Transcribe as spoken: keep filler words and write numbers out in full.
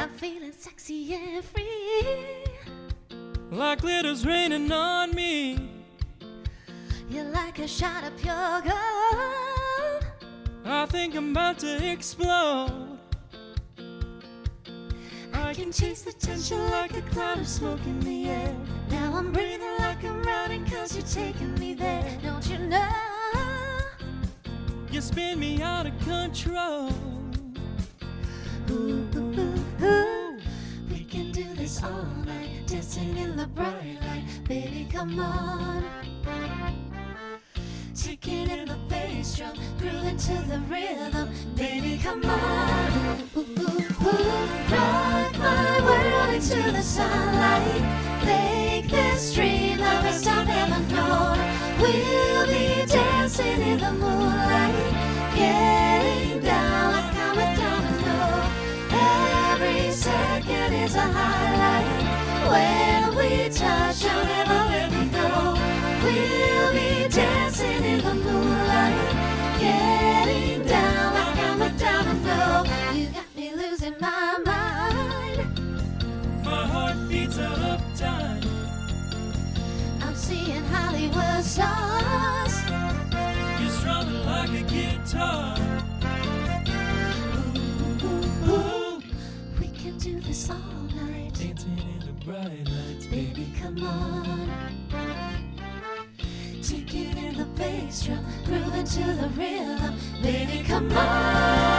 I'm feeling sexy and free. Like glitter's raining on me. You're like a shot of pure gold. I think I'm about to explode. I can taste the tension like a cloud of smoke in the air. Now I'm breathing like I'm running, cause you're taking me there. Don't you know? You spin me out of control. Ooh, ooh, ooh, ooh. We can do this all night, dancing in the bright light. Baby, come on. Ticking in the bass drum, grooving to the rhythm. Baby, come on. Ooh, ooh, ooh. Rock my world into the sunlight. Make this dream the best I've ever known. We'll be dancing in the moonlight, getting down like I'm a domino. Every second is a highlight. When we touch, I'll never let me go. We'll be dancing in the moonlight, getting down like I'm a domino. You got me losing my mind. My heart beats out of time. I'm seeing Hollywood stars. You're strumming like a guitar. Ooh, ooh, ooh. We can do this all night, Dancing in the bright lights. baby, come on. Ticking in the bass drum, grooving to the rhythm. Baby, come on.